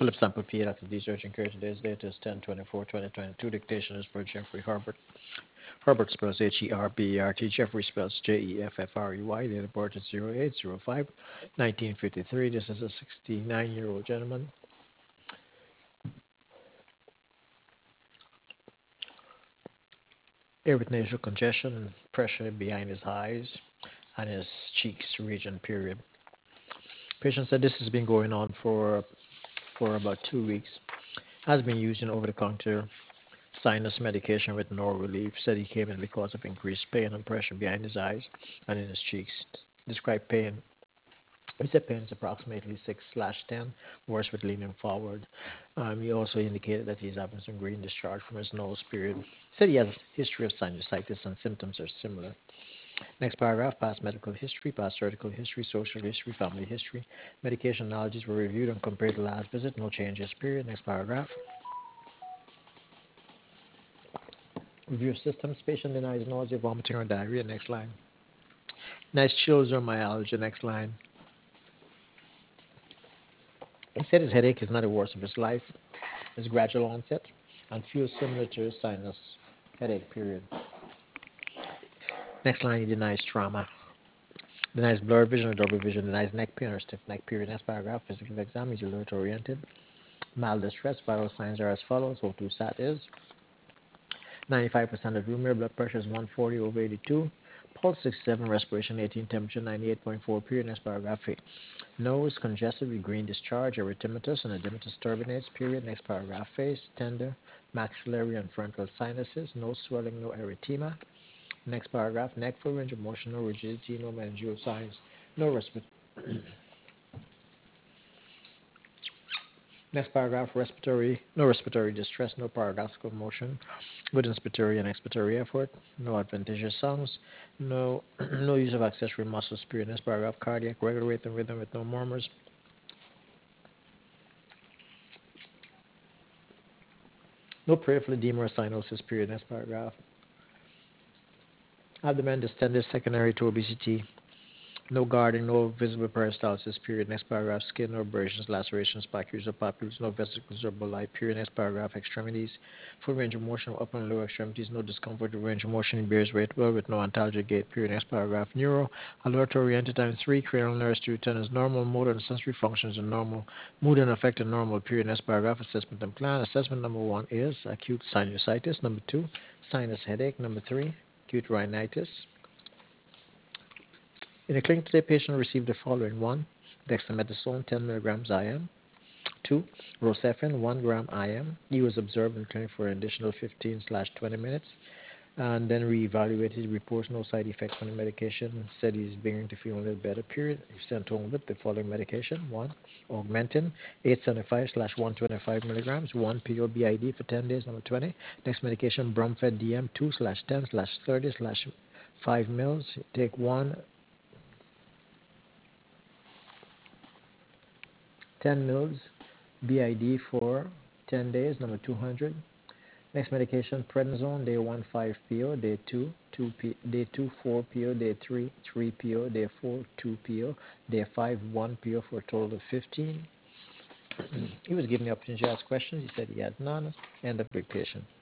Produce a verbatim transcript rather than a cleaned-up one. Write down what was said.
Philip Sample P. Doctor D. Search and Care. Today's date is ten twenty-four twenty twenty-two. Dictation is for Jeffrey Herbert. Herbert spells H E R B E R T. Jeffrey spells J E F F R E Y. Date of birth is zero eight zero five nineteen fifty-three. This is a sixty-nine-year-old gentleman. Air with nasal congestion and pressure behind his eyes and his cheeks region, period. Patient said this has been going on for for about two weeks. Has been using over-the-counter sinus medication with no relief. Said he came in because of increased pain and pressure behind his eyes and in his cheeks. Described pain. He said pain is approximately six slash ten, worse with leaning forward. Um, he also indicated that he's having some green discharge from his nose, period. He said he has a history of sinusitis and symptoms are similar. Next paragraph, past medical history, past surgical history, social history, family history. Medication knowledges were reviewed and compared to last visit. No changes, period. Next paragraph. Review systems. Patient denies nausea, vomiting, or diarrhea. Next line. Nice chills or myalgia. Next line. He said his headache is not the worst of his life. It's gradual onset and feels similar to his sinus headache, period. Next line, he denies trauma. Denies blurred vision or double vision. Denies neck pain or stiff neck, period. Next paragraph, physical exam. He's alert oriented. Mild distress. Vital signs are as follows. O two sat is ninety-five percent of room air. Blood pressure is one forty over eighty-two. Pulse sixty-seven. Respiration eighteen. Temperature ninety-eight point four, period. Next paragraph, nose congested with green discharge, erythematous and edematous turbinates, period. Next paragraph, face tender, maxillary and frontal sinuses, no swelling, no erythema. Next paragraph, neck full range of motion, no rigidity, no meningeal signs, no respiratory. Next paragraph, respiratory, no respiratory distress, no paradoxical motion, good inspiratory and expiratory effort, no adventitious sounds, no no use of accessory muscles, period. Next paragraph, cardiac regular rate and rhythm with no murmurs. No peripheral edema or cyanosis, period. Next paragraph. Abdomen distended secondary to obesity. No guarding, no visible peristalsis, period. Next paragraph. Skin, no abrasions, lacerations, papules or papules, no vesicles or bulli, period. Next paragraph. Extremities. Full range of motion, upper and lower extremities, no discomfort. Range of motion in bears weight well with no antalgic gait, period. Next paragraph. Neuro, alert oriented times three, cranial nerves to ten is normal, motor and sensory functions are normal, mood and affect are normal, period. Next paragraph. Assessment and plan. Assessment number one is acute sinusitis. Number two, sinus headache. Number three, acute rhinitis. In a clinic today, patient received the following: one, dexamethasone ten milligrams I M; two, rocephin one gram I M. He was observed in clinic for an additional fifteen slash twenty minutes, and then reevaluated. Reports no side effects from the medication. Said he's beginning to feel a little better. Period. He sent home with the following medication: one, Augmentin eight seventy-five slash one twenty-five milligrams; one P O B I D for ten days. Number twenty. Next medication: Bromfed D M two slash ten slash thirty slash five mils. Take one ten mils B I D for ten days, number two hundred. Next medication, prednisone, day one, five P O, day two, two P, day two, four P O, day three, three P O, day four, two P O, day five, one P O for a total of fifteen. He was given the opportunity to ask questions. He said he had none. End of big patient.